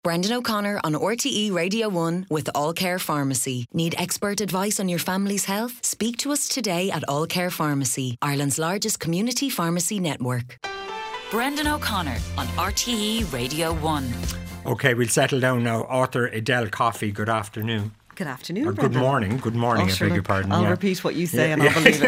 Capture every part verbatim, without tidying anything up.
Brendan O'Connor on R T E Radio one with All Care Pharmacy. Need expert advice on your family's health? Speak to us today at All Care Pharmacy, Ireland's largest community pharmacy network. Brendan O'Connor on R T E Radio one. OK, we'll settle down now. Author Adele Coffey, good afternoon. Good afternoon, or good morning. Good morning, oh, I sure, beg your pardon. I'll yeah. repeat what you say yeah, and yeah. I'll believe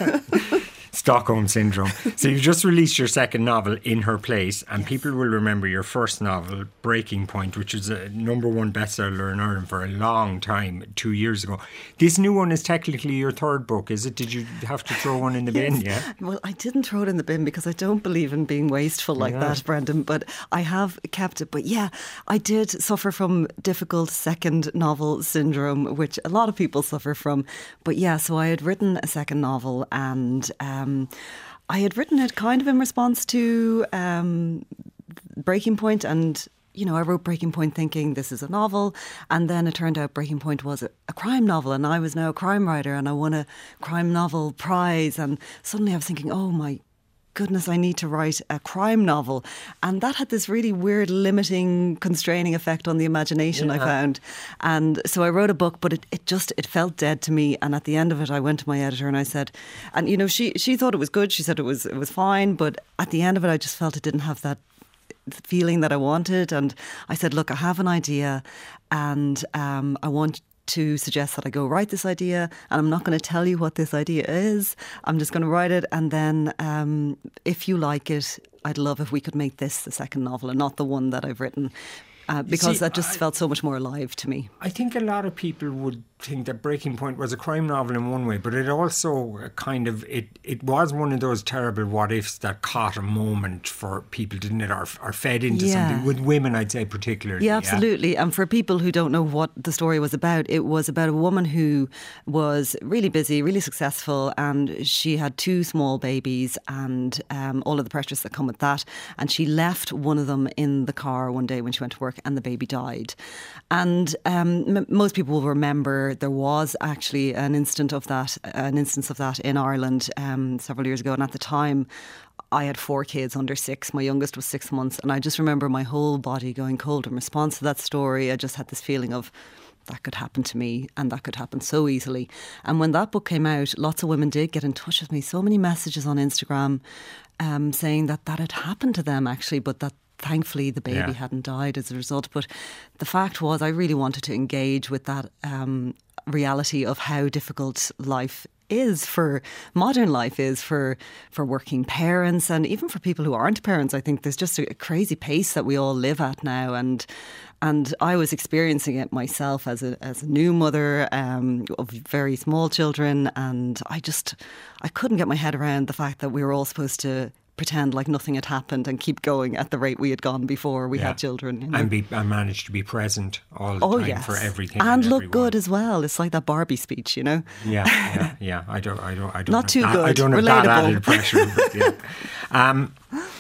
it. Stockholm Syndrome. So you just released your second novel, In Her Place, and yes. people will remember your first novel, Breaking Point, which was a number one bestseller in Ireland for a long time, two years ago. This new one is technically your third book, is it? Did you have to throw one in the yes. bin? Yeah. Well, I didn't throw it in the bin because I don't believe in being wasteful like yeah. that, Brendan, but I have kept it. But yeah, I did suffer from difficult second novel syndrome, which a lot of people suffer from. But yeah, so I had written a second novel and um, I had written it kind of in response to um, Breaking Point, and you know, I wrote Breaking Point thinking this is a novel, and then it turned out Breaking Point was a, a crime novel, and I was now a crime writer and I won a crime novel prize, and suddenly I was thinking, oh my goodness, I need to write a crime novel. And that had this really weird limiting, constraining effect on the imagination, yeah. I found. And so I wrote a book, but it, it just, it felt dead to me. And at the end of it, I went to my editor and I said, and you know, she, she thought it was good. She said it was, it was fine. But at the end of it, I just felt it didn't have that feeling that I wanted. And I said, look, I have an idea and um, I want to suggest that I go write this idea, and I'm not going to tell you what this idea is. I'm just going to write it, and then um, if you like it, I'd love if we could make this the second novel and not the one that I've written. Uh, because see, that just I, felt so much more alive to me. I think a lot of people would think that Breaking Point was a crime novel in one way, but it also kind of, it, it was one of those terrible what ifs that caught a moment for people, didn't it? Or, or fed into yeah. something, with women I'd say particularly. Yeah, absolutely. Yeah. And for people who don't know what the story was about, it was about a woman who was really busy, really successful, and she had two small babies and um, all of the pressures that come with that. And she left one of them in the car one day when she went to work, and the baby died. And um, m- most people will remember there was actually an instant of that, an instance of that in Ireland um, several years ago. And at the time, I had four kids under six. My youngest was six months. And I just remember my whole body going cold in response to that story. I just had this feeling of, that could happen to me, and that could happen so easily. And when that book came out, lots of women did get in touch with me. So many messages on Instagram um, saying that that had happened to them actually, but that thankfully the baby yeah. hadn't died as a result. But the fact was, I really wanted to engage with that um, reality of how difficult life is for modern life is for for working parents, and even for people who aren't parents. I think there's just a crazy pace that we all live at now, and and I was experiencing it myself as a as a new mother um, of very small children, and I just I couldn't get my head around the fact that we were all supposed to pretend like nothing had happened and keep going at the rate we had gone before we yeah. had children. You know? And be and manage to be present all the oh, time yes. for everything. And, and look everyone. good as well. It's like that Barbie speech, you know? Yeah, yeah, yeah. I don't, I don't, I don't Not have too that, good. I don't have Relatable. that added pressure. But yeah. um,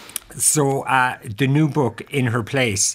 so uh, the new book, In Her Place,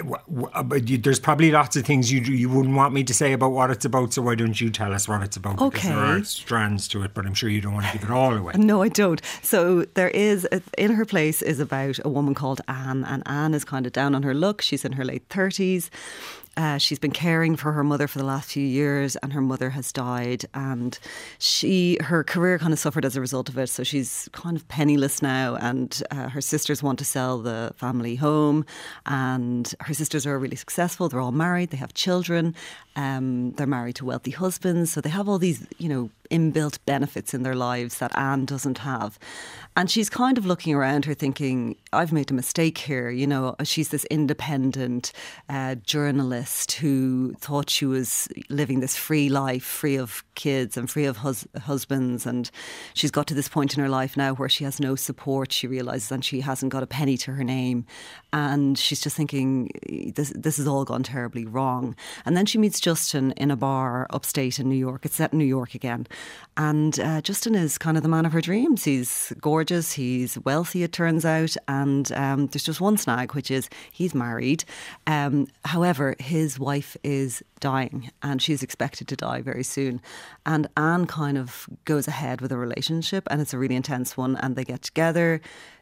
there's probably lots of things you you wouldn't want me to say about what it's about, so why don't you tell us what it's about? Okay. Because there are strands to it, but I'm sure you don't want to give it all away. No, I don't. So there is, In Her Place is about a woman called Anne, and Anne is kind of down on her luck. She's in her late thirties. Uh, she's been caring for her mother for the last few years, and her mother has died, and she her career kind of suffered as a result of it. So she's kind of penniless now, and uh, her sisters want to sell the family home, and her sisters are really successful. They're all married, they have children, um, they're married to wealthy husbands, so they have all these, you know, inbuilt benefits in their lives that Anne doesn't have. And she's kind of looking around her thinking, I've made a mistake here. You know, she's this independent uh, journalist who thought she was living this free life, free of kids and free of hus- husbands. And she's got to this point in her life now where she has no support, she realises, and she hasn't got a penny to her name. And she's just thinking, this, this has all gone terribly wrong. And then she meets Justin in a bar upstate in New York. It's set in New York again. And uh, Justin is kind of the man of her dreams. He's gorgeous, he's wealthy, it turns out, and um, there's just one snag, which is he's married. Um, however, his wife is dying, and she's expected to die very soon. And Anne kind of goes ahead with a relationship, and it's a really intense one, and they get together.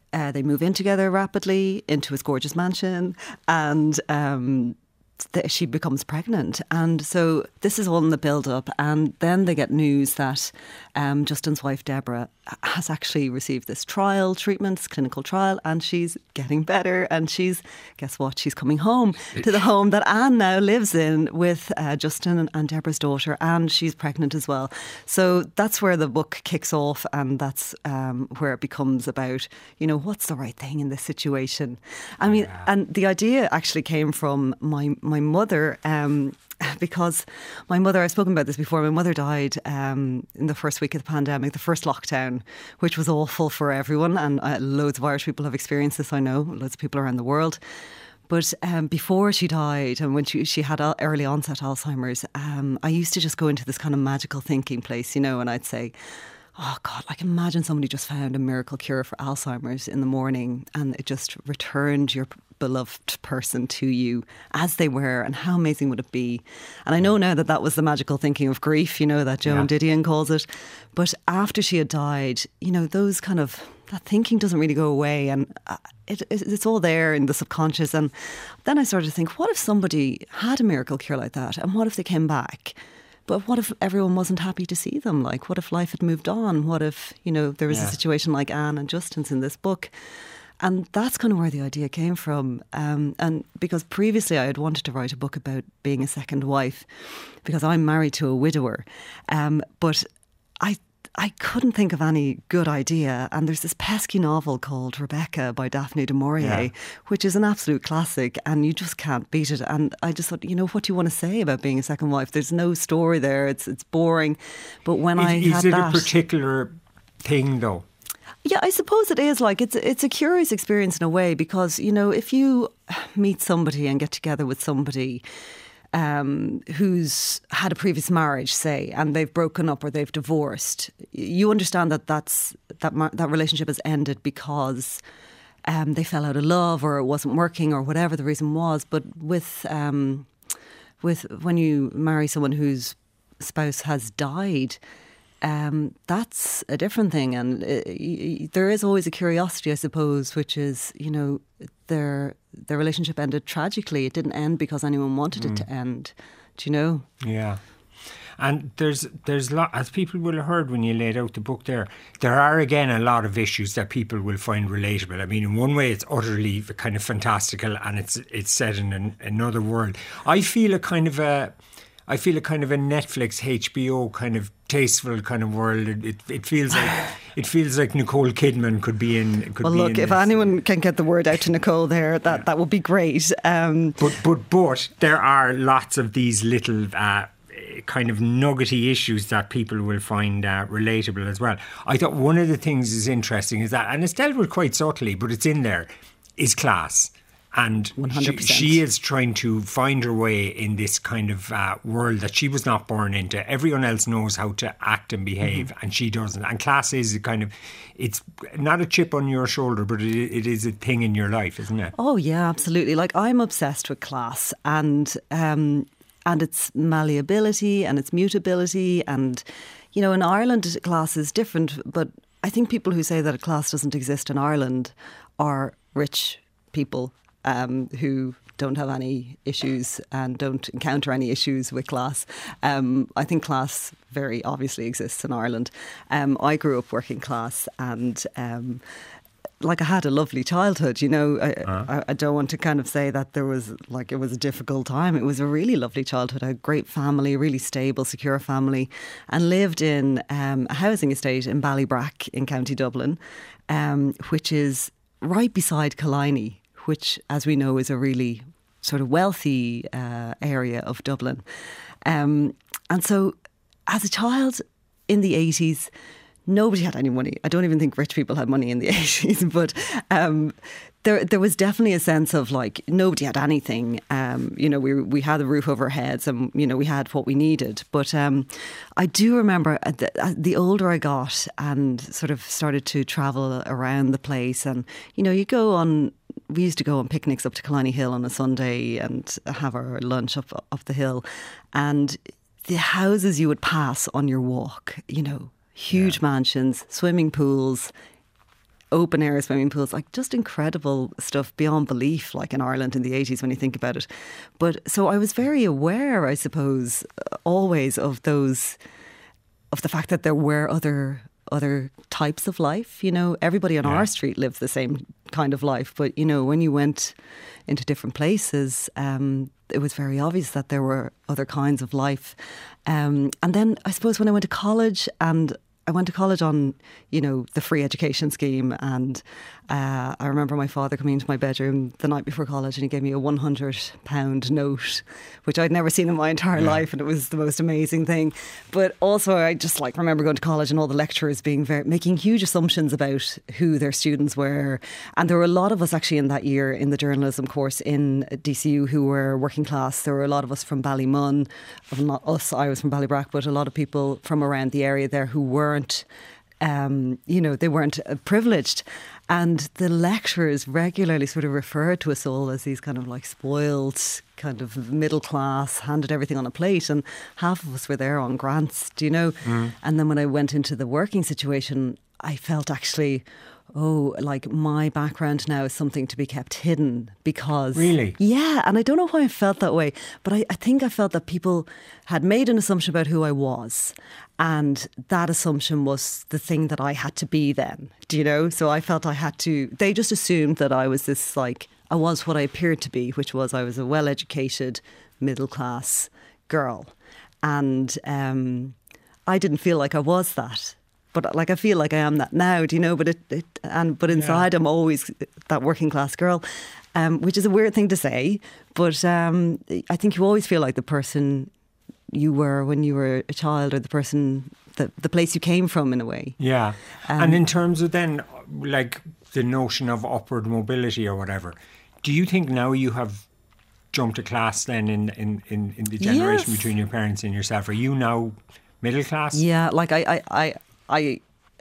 uh, they move in together rapidly into his gorgeous mansion, and um, th- she becomes pregnant. And so this is all in the build-up, and then they get news that um, Justin's wife, Deborah, has actually received this trial treatment, this clinical trial, and she's getting better. And she's, guess what, she's coming home to the home that Anne now lives in with uh, Justin and, and Deborah's daughter, and she's pregnant as well. So that's where the book kicks off, and that's um, where it becomes about, you know, what's the right thing in this situation. I mean, yeah. And the idea actually came from my, my mother, um, because my mother, I've spoken about this before, my mother died um, in the first week of the pandemic, the first lockdown, which was awful for everyone. And uh, loads of Irish people have experienced this, I know, loads of people around the world. But um, before she died, and when she, she had early onset Alzheimer's, um, I used to just go into this kind of magical thinking place, you know, and I'd say, oh God, like imagine somebody just found a miracle cure for Alzheimer's in the morning and it just returned your beloved person to you as they were, and how amazing would it be? And I know now that that was the magical thinking of grief, you know, that Joan yeah. Didion calls it. But after she had died, you know, those kind of, that thinking doesn't really go away, and it, it, it's all there in the subconscious. And then I started to think, what if somebody had a miracle cure like that, and what if they came back? But what if everyone wasn't happy to see them? Like, what if life had moved on? What if, you know, there was yeah. a situation like Anne and Justin's in this book? And that's kind of where the idea came from. Um, and because previously I had wanted to write a book about being a second wife, because I'm married to a widower. Um, but I I couldn't think of any good idea. And there's this pesky novel called Rebecca by Daphne du Maurier, yeah. which is an absolute classic, and you just can't beat it. And I just thought, you know, what do you want to say about being a second wife? There's no story there. It's it's boring. But when is, I is had it that, a particular thing though? Yeah, I suppose it is. Like, it's it's a curious experience in a way, because, you know, if you meet somebody and get together with somebody um, who's had a previous marriage, say, and they've broken up or they've divorced, you understand that that's, that mar- that relationship has ended because um, they fell out of love or it wasn't working or whatever the reason was. But with um, with when you marry someone whose spouse has died, Um, that's a different thing, and uh, y- there is always a curiosity, I suppose, which is, you know, their their relationship ended tragically. It didn't end because anyone wanted mm. it to end. Do you know? Yeah, and there's there's lot, as people will have heard when you laid out the book there. There are again a lot of issues that people will find relatable. I mean, in one way, it's utterly kind of fantastical, and it's it's set in an, another world. I feel a kind of a. I feel a kind of a Netflix, H B O kind of tasteful kind of world. It it, it feels like it feels like Nicole Kidman could be in. Could well, be look, in if this. anyone can get the word out to Nicole there, that, yeah. that would be great. Um, but but but there are lots of these little uh, kind of nuggety issues that people will find uh, relatable as well. I thought one of the things is interesting is that, and it's dealt with quite subtly, but it's in there, is class. And she, she is trying to find her way in this kind of uh, world that she was not born into. Everyone else knows how to act and behave, mm-hmm. and she doesn't. And class is a kind of, it's not a chip on your shoulder, but it, it is a thing in your life, isn't it? Oh, yeah, absolutely. Like, I'm obsessed with class and um, and its malleability and its mutability. And, you know, in Ireland, class is different. But I think people who say that a class doesn't exist in Ireland are rich people. Um, who don't have any issues and don't encounter any issues with class. Um, I think class very obviously exists in Ireland. Um, I grew up working class, and um, like I had a lovely childhood, you know. I, uh-huh. I, I don't want to kind of say that there was, like, it was a difficult time. It was a really lovely childhood. I had a great family, really stable, secure family, and lived in um, a housing estate in Ballybrack in County Dublin, um, which is right beside Killiney, which, as we know, is a really sort of wealthy uh, area of Dublin. Um, and so, as a child in the eighties, nobody had any money. I don't even think rich people had money in the eighties, but um, there there was definitely a sense of, like, nobody had anything. Um, you know, we we had a roof over our heads, and, you know, we had what we needed. But um, I do remember the, the older I got and sort of started to travel around the place, and, you know, you go on. We used to go on picnics up to Killiney Hill on a Sunday and have our lunch up up the hill, and the houses you would pass on your walk, you know, huge yeah. mansions, swimming pools, open air swimming pools, like just incredible stuff beyond belief, like in Ireland in the eighties when you think about it. But so I was very aware, I suppose, always of those, of the fact that there were other other types of life. You know, everybody on Yeah. our street lived the same kind of life. But, you know, when you went into different places, um, it was very obvious that there were other kinds of life. Um, and then I suppose when I went to college, and I went to college on, you know, the free education scheme, and uh, I remember my father coming into my bedroom the night before college and he gave me a one hundred pound note, which I'd never seen in my entire Yeah. life, and it was the most amazing thing. But also I just like remember going to college and all the lecturers being very, making huge assumptions about who their students were. And there were a lot of us actually in that year in the journalism course in D C U who were working class. There were a lot of us from Ballymun, not us, I was from Ballybrack, but a lot of people from around the area there who weren't Um, you know, they weren't uh, privileged. And the lecturers regularly sort of referred to us all as these kind of like spoiled, kind of middle class, handed everything on a plate. And half of us were there on grants, do you know? Mm. And then when I went into the working situation, I felt actually, oh, like my background now is something to be kept hidden because... Really? Yeah, and I don't know why I felt that way, but I, I think I felt that people had made an assumption about who I was, and that assumption was the thing that I had to be then, do you know? So I felt I had to... They just assumed that I was this, like, I was what I appeared to be, which was I was a well-educated, middle-class girl. And um, I didn't feel like I was that. But like I feel like I am that now, do you know? But it, it and but inside yeah. I'm always that working class girl, um, which is a weird thing to say. But um, I think you always feel like the person you were when you were a child, or the person, the the place you came from, in a way. Yeah, um, and in terms of then, like the notion of upward mobility or whatever, do you think now you have jumped a class then in in in, in the generation yes. between your parents and yourself? Are you now middle class? Yeah, like I I. I I,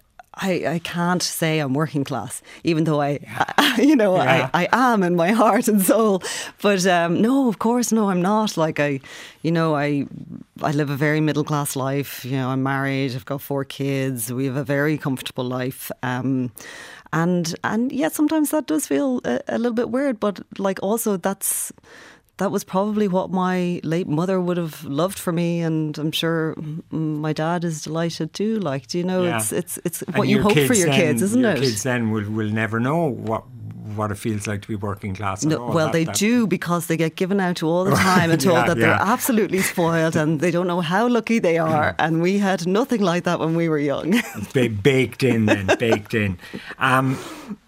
I I can't say I'm working class, even though I, yeah. I you know, yeah. I, I am in my heart and soul. But um, no, of course, no, I'm not. Like I, you know, I I live a very middle class life. You know, I'm married. I've got four kids. We have a very comfortable life. Um, and and yeah, sometimes that does feel a, a little bit weird. But like also that's. That was probably what my late mother would have loved for me, and I'm sure my dad is delighted too. Like, do you know, yeah. it's it's it's what and you hope for your then, kids, isn't your it? Kids then will will never know what what it feels like to be working class. No, all. well, that, they that. do, because they get given out to all the time and told yeah, that yeah. they're absolutely spoiled and they don't know how lucky they are. And we had nothing like that when we were young. Ba- baked in, then baked in. Um,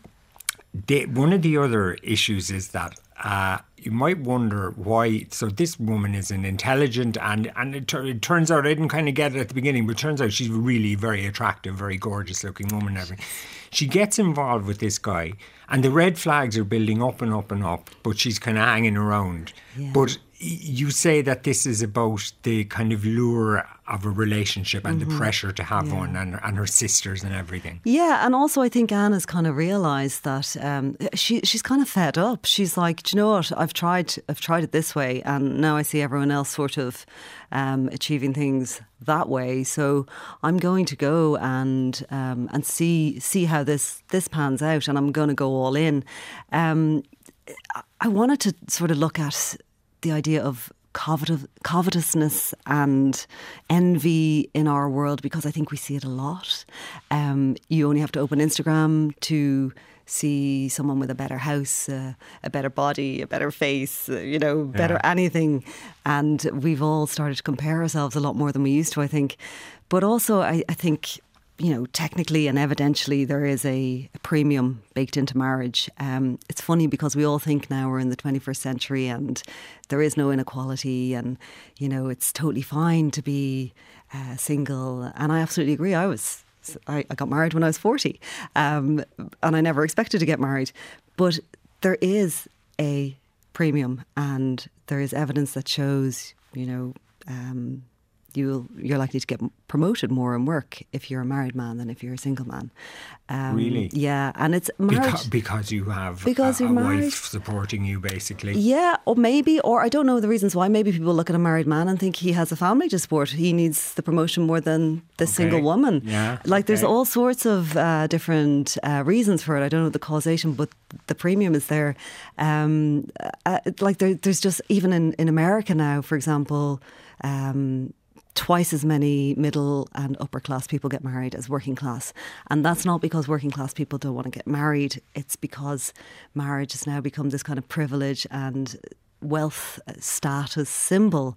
they, one of the other issues is that. Uh, you might wonder why. So this woman is an intelligent and and it, it turns out I didn't kind of get it at the beginning, but it turns out she's really very attractive, very gorgeous looking woman and everything. She gets involved with this guy and the red flags are building up and up and up, but she's kind of hanging around. Yeah. But you say that this is about the kind of lure of a relationship and mm-hmm. the pressure to have yeah. one, and, and her sisters and everything. Yeah, and also I think Anna's kind of realised that um, she she's kind of fed up. She's like, do you know what? I've tried I've tried it this way, and now I see everyone else sort of um, achieving things that way. So I'm going to go and um, and see see how this this pans out, and I'm going to go all in. Um, I wanted to sort of look at the idea of covet- covetousness and envy in our world, because I think we see it a lot. Um, you only have to open Instagram to see someone with a better house, uh, a better body, a better face, uh, you know, better yeah. anything. And we've all started to compare ourselves a lot more than we used to, I think. But also, I, I think... you know, technically and evidentially there is a, a premium baked into marriage. Um, it's funny because we all think now we're in the twenty-first century and there is no inequality and, you know, it's totally fine to be uh, single. And I absolutely agree. I was, I, I got married when I was forty um, and I never expected to get married. But there is a premium and there is evidence that shows, you know, um, you'll, you're likely to get promoted more in work if you're a married man than if you're a single man. Um, Really? Yeah, and it's marriage. Because, because you have Because a, you're a married. wife supporting you, basically. Yeah, or maybe, or I don't know the reasons why. Maybe people look at a married man and think he has a family to support. He needs the promotion more than the Okay. single woman. Yeah, Like there's okay. all sorts of uh, different uh, reasons for it. I don't know the causation, but the premium is there. Um, uh, like there, there's just, even in, in America now, for example, um, twice as many middle and upper class people get married as working class. And that's not because working class people don't want to get married. It's because marriage has now become this kind of privilege and wealth status symbol.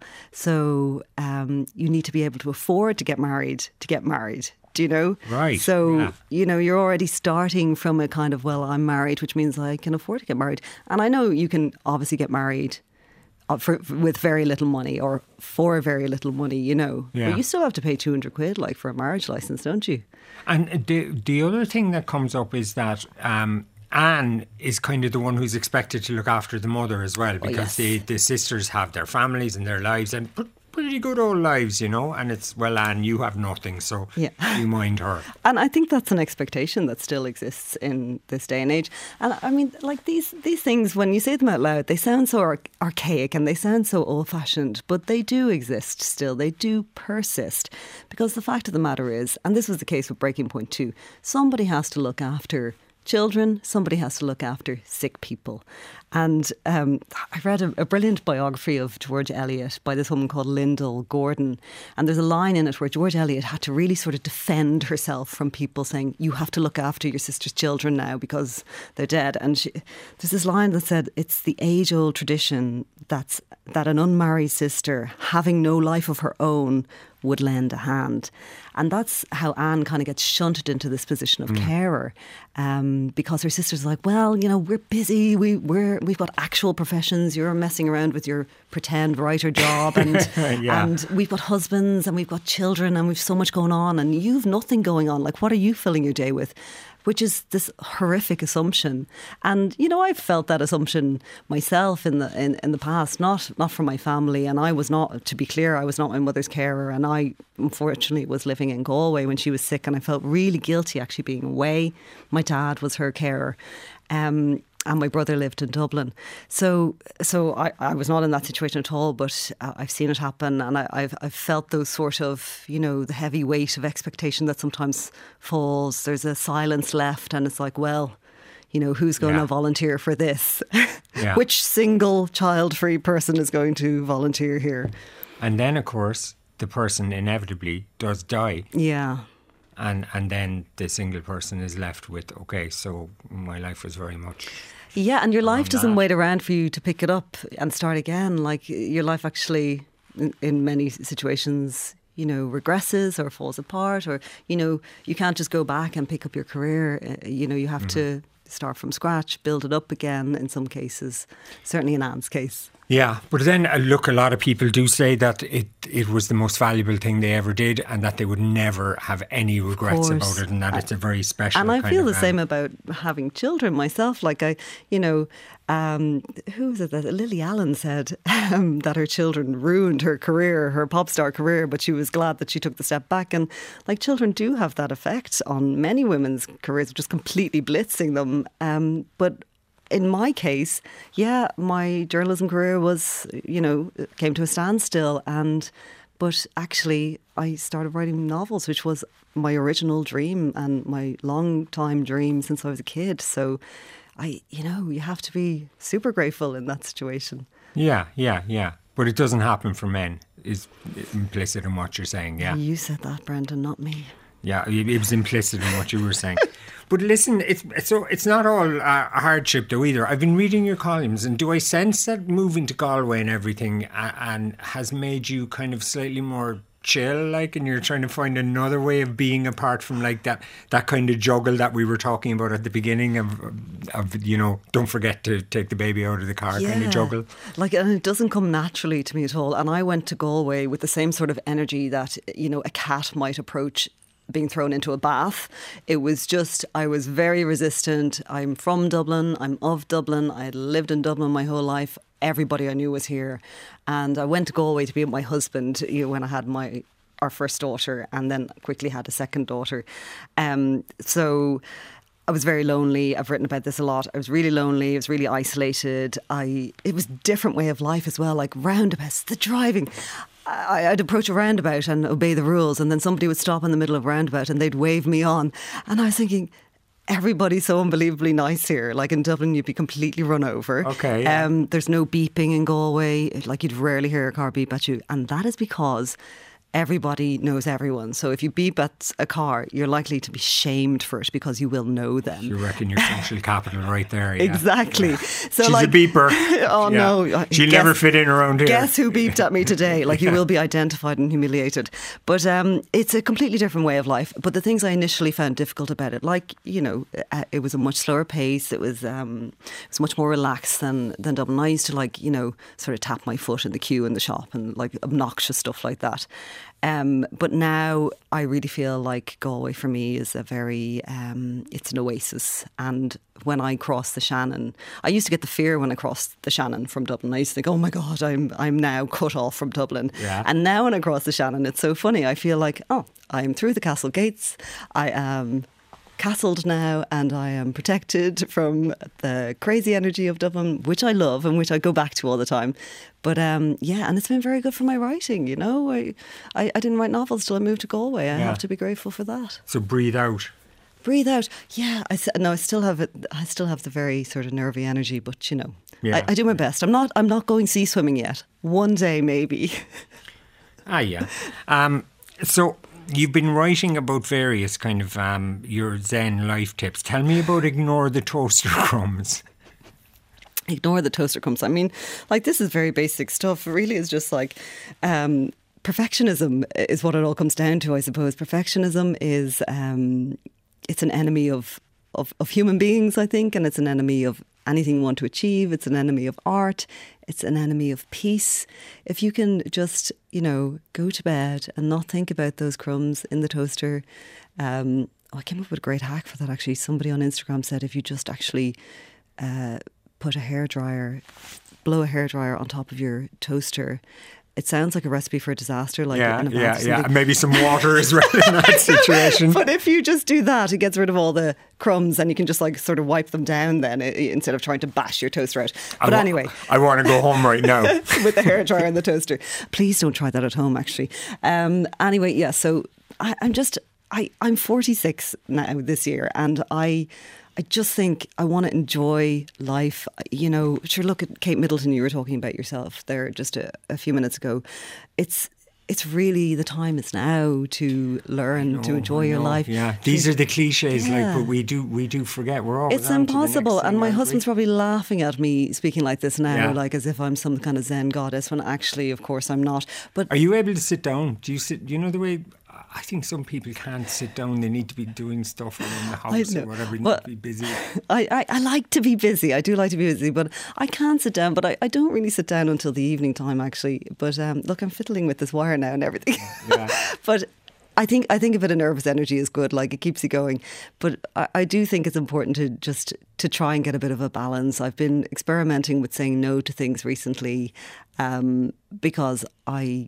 So um, you need to be able to afford to get married to get married. Do you know? Right, So, yeah. you know, you're already starting from a kind of, well, I'm married, which means I can afford to get married. And I know you can obviously get married For, for, with very little money or for very little money, you know. Yeah. But you still have to pay two hundred quid like for a marriage licence, don't you? And the the other thing that comes up is that um, Anne is kind of the one who's expected to look after the mother as well, because yes. the, the sisters have their families and their lives, and pr- pretty good old lives, you know. And it's, well, Anne, you have nothing, so Yeah. you mind her. And I think that's an expectation that still exists in this day and age. And I mean, like these these things, when you say them out loud, they sound so ar- archaic and they sound so old-fashioned, but they do exist still. They do persist. Because the fact of the matter is, and this was the case with Breaking Point too, somebody has to look after children, somebody has to look after sick people. And um, I read a, a brilliant biography of George Eliot by this woman called Lyndall Gordon. And there's a line in it where George Eliot had to really sort of defend herself from people saying, you have to look after your sister's children now because they're dead. And she, there's this line that said, it's the age-old tradition that's that an unmarried sister, having no life of her own, would lend a hand. And that's how Anne kind of gets shunted into this position of mm. carer, um, because her sister's like, well, you know, we're busy, we, we're, we've got actual professions, you're messing around with your pretend writer job, and yeah. and we've got husbands and we've got children and we've so much going on and you've nothing going on. Like, what are you filling your day with? Which is this horrific assumption. And, you know, I've felt that assumption myself in the in, in the past, not not from my family. And I was not, to be clear, I was not my mother's carer. And I, unfortunately, was living in Galway when she was sick. And I felt really guilty actually being away. My dad was her carer. Um, and my brother lived in Dublin. So so I, I was not in that situation at all, but I've seen it happen, and I, I've I've felt those sort of, you know, the heavy weight of expectation that sometimes falls. There's a silence left, and it's like, well, you know, who's going yeah. to volunteer for this? Yeah. Which single child-free person is going to volunteer here? And then, of course, the person inevitably does die. Yeah. And and then the single person is left with, okay, so my life was very much... Yeah, and your life doesn't that. wait around for you to pick it up and start again. Like, your life actually, in, in many situations, you know, regresses or falls apart, or, you know, you can't just go back and pick up your career. Uh, you know, you have mm-hmm. to start from scratch, build it up again in some cases, certainly in Anne's case. Yeah, but then, uh, look, a lot of people do say that it, it was the most valuable thing they ever did, and that they would never have any regrets about it, and that it's a very special And I kind feel of, the same um, about having children myself. Like, I, you know, um, who was it that Lily Allen said um, that her children ruined her career, her pop star career, but she was glad that she took the step back. And like, children do have that effect on many women's careers, just completely blitzing them. Um, but in my case, yeah, my journalism career was, you know, came to a standstill. And but actually, I started writing novels, which was my original dream and my long time dream since I was a kid. So, I, you know, you have to be super grateful in that situation. Yeah, yeah, yeah. But it doesn't happen for men, is implicit in what you're saying, yeah. You said that, Brendan, not me. Yeah, it was implicit in what you were saying. But listen, it's so it's not all uh, hardship though either. I've been reading your columns, and do I sense that moving to Galway and everything uh, and has made you kind of slightly more chill, like, and you're trying to find another way of being apart from like that that kind of juggle that we were talking about at the beginning of, of you know, don't forget to take the baby out of the car yeah. kind of juggle. Like, and it doesn't come naturally to me at all. And I went to Galway with the same sort of energy that, you know, a cat might approach being thrown into a bath. It was just, I was very resistant. I'm from Dublin. I'm of Dublin. I had lived in Dublin my whole life. everybody I knew was here. And I went to Galway to be with my husband, you know, when I had my our first daughter, and then quickly had a second daughter. Um, so I was very lonely. I've written about this a lot. I was really lonely. I was really isolated. I it was a different way of life as well, like roundabouts, the driving. I, I'd approach a roundabout and obey the rules, and then somebody would stop in the middle of a roundabout and they'd wave me on. And I was thinking, everybody's so unbelievably nice here. Like in Dublin, you'd be completely run over. Okay. Yeah. Um, there's no beeping in Galway. Like you'd rarely hear a car beep at you. And that is because everybody knows everyone. So if you beep at a car, you're likely to be shamed for it because you will know them. You reckon your social capital right there. Yeah. Exactly. Yeah. So She's like, a beeper. Oh yeah. no. She'll guess, never fit in around here. Guess who beeped at me today? Like you will be identified and humiliated. But um, it's a completely different way of life. But the things I initially found difficult about it, like, you know, it was a much slower pace. It was um, it was much more relaxed than, than Dublin. I used to like, you know, sort of tap my foot in the queue in the shop and like obnoxious stuff like that. Um, but now I really feel like Galway for me is a very, um, it's an oasis. And when I cross the Shannon, I used to get the fear when I crossed the Shannon from Dublin. I used to think, oh my God, I'm I'm now cut off from Dublin. Yeah. And now when I cross the Shannon, it's so funny. I feel like, oh, I'm through the castle gates. I am castled now and I am protected from the crazy energy of Dublin, which I love and which I go back to all the time. But um, yeah, and it's been very good for my writing, you know. I, I, I didn't write novels till I moved to Galway. I Yeah. have to be grateful for that. So breathe out. Breathe out. Yeah, I s- no, I still have it. I still have the very sort of nervy energy, but you know, Yeah. I, I do my best. I'm not. I'm not going sea swimming yet. One day, maybe. Ah, yeah. Um, so you've been writing about various kind of um, your Zen life tips. Tell me about Ignore the Toaster Crumbs. Ignore the toaster crumbs. I mean, like this is very basic stuff. It really is just like um, perfectionism is what it all comes down to, I suppose. Perfectionism is um, it's an enemy of, of of human beings, I think, and it's an enemy of anything you want to achieve. It's an enemy of art. It's an enemy of peace. If you can just, you know, go to bed and not think about those crumbs in the toaster. Um, oh, I came up with a great hack for that, actually. Somebody on Instagram said if you just actually uh, put a hairdryer, blow a hairdryer on top of your toaster, it sounds like a recipe for a disaster. Like Yeah, in a yeah, bath or yeah. something. Maybe some water as well in that situation. But if you just do that, it gets rid of all the crumbs and you can just like sort of wipe them down then, i- instead of trying to bash your toaster out. But I wa- anyway, I want to go home right now. with the hairdryer and the toaster. Please don't try that at home, actually. Um, anyway, yeah, so I, I'm just, I, I'm forty-six now this year, and I I just think I want to enjoy life. You know, sure, look at Kate Middleton, you were talking about yourself there just a, a few minutes ago. It's it's really the time is now to learn, to Oh, enjoy I your know, life. Yeah, these are the cliches, Yeah. like, but we do we do forget. We're all It's impossible. And my husband's probably laughing at me speaking like this now, Yeah. like as if I'm some kind of Zen goddess, when actually, of course, I'm not. But Are you able to sit down? Do you sit? You know the way. I think some people can't sit down. They need to be doing stuff around the house know. or whatever. Need Well, to be busy. I, I, I like to be busy. I do like to be busy, but I can sit down. But I, I don't really sit down until the evening time, actually. But um, look, I'm fiddling with this wire now and everything. Yeah. But I think I think a bit of nervous energy is good. Like it keeps you going. But I, I do think it's important to just to try and get a bit of a balance. I've been experimenting with saying no to things recently, um, because I.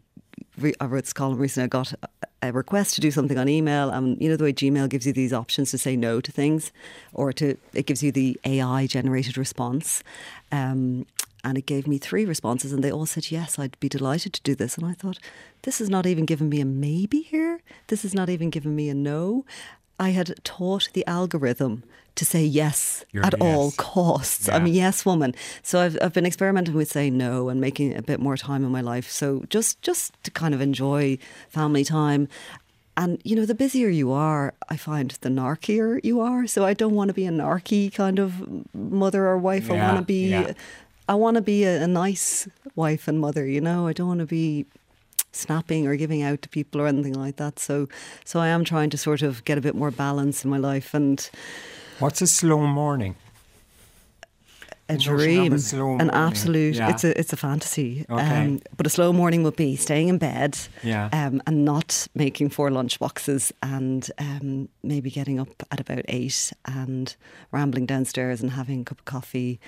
I wrote this column recently. I got a request to do something on email, and you know the way Gmail gives you these options to say no to things, or to it gives you the A I generated response, um, and it gave me three responses, and they all said yes, I'd be delighted to do this. And I thought, this is not even giving me a maybe here. This is not even giving me a no. I had taught the algorithm to say yes You're at a all yes. costs. Yeah. I'm a yes woman. So I've I've been experimenting with saying no and making a bit more time in my life. So just just to kind of enjoy family time. And, you know, the busier you are, I find the narkier you are. So I don't want to be a narky kind of mother or wife. I Yeah, want to be, yeah. I want to be a, a nice wife and mother, you know. I don't want to be snapping or giving out to people or anything like that. So, so I am trying to sort of get a bit more balance in my life. And What's a slow morning? a Notion of dream, a slow an morning. absolute. Yeah. It's a it's a fantasy. Okay. Um, but a slow morning would be staying in bed, Yeah. um, and not making four lunch boxes, and um, maybe getting up at about eight and rambling downstairs and having a cup of coffee,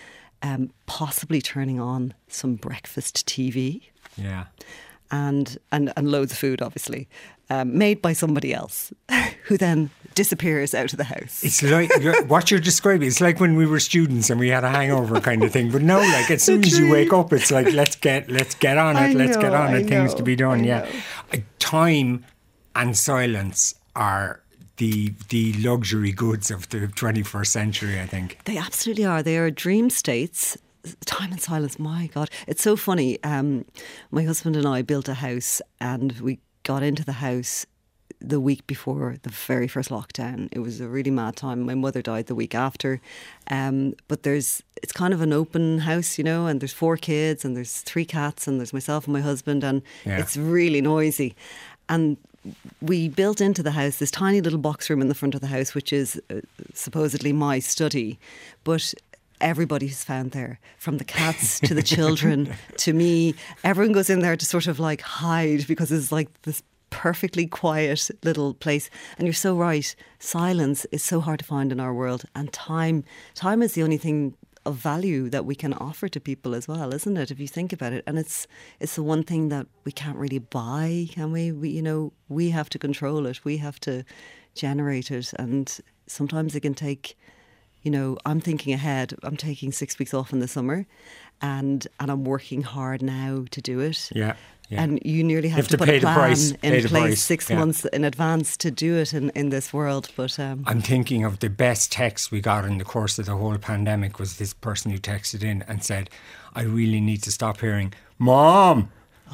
um, possibly turning on some breakfast T V. Yeah. And, and, and loads of food, obviously, um, made by somebody else who then disappears out of the house. It's like what you're describing. It's like when we were students and we had a hangover kind of thing. But no, like as soon as you wake up, it's like let's get let's get on it. I let's know, get on I it. Things know, to be done. I Yeah, know. Uh, time and silence are the the luxury goods of the twenty-first century, I think. They absolutely are. They are dream states. Time and silence, my God. It's so funny. Um, my husband and I built a house and we got into the house the week before the very first lockdown. It was a really mad time. My mother died the week after. Um, but there's it's kind of an open house, you know, and there's four kids and there's three cats and there's myself and my husband and Yeah. it's really noisy. And we built into the house this tiny little box room in the front of the house, which is uh, supposedly my study. But everybody's found there, from the cats to the children to me. Everyone goes in there to sort of like hide because it's like this perfectly quiet little place. And you're so right. Silence is so hard to find in our world. And time, time is the only thing of value that we can offer to people as well, isn't it? If you think about it. And it's it's the one thing that we can't really buy, can we? We you know, we have to control it. We have to generate it. And sometimes it can take, you know, I'm thinking ahead. I'm taking six weeks off in the summer and and I'm working hard now to do it. Yeah. Yeah. And you nearly have, have to, to put pay a the plan price, in pay the place price, six yeah. months in advance to do it in, in this world. But um, I'm thinking of the best text we got in the course of the whole pandemic was this person who texted in and said, I really need to stop hearing, Mom,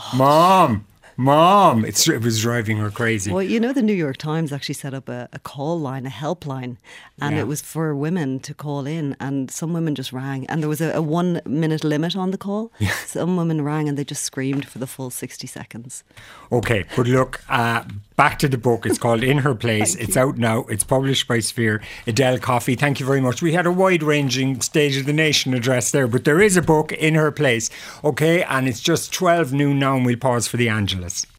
Mom, Mom. It's, it was driving her crazy. well, you know, the New York Times actually set up a, a call line, a helpline, and Yeah. it was for women to call in. And some women just rang, and there was a, a one minute limit on the call. Some women rang and they just screamed for the full sixty seconds. Okay, but look, uh, back to the book. It's called In Her Place. It's out now. It's published by Sphere. Adele Coffey, thank you very much. We had a wide-ranging State of the Nation address there, but there is a book, In Her Place. Okay, and it's just twelve noon now and we'll pause for the Angelus.